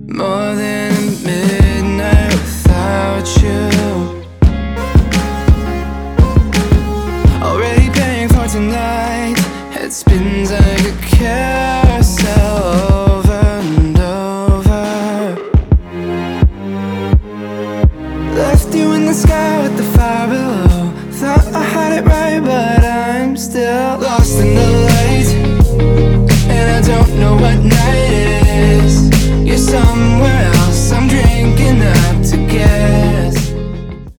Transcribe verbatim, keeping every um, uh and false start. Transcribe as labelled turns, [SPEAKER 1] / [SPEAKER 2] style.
[SPEAKER 1] More than a midnight without you. Already paying for tonight. It spins like a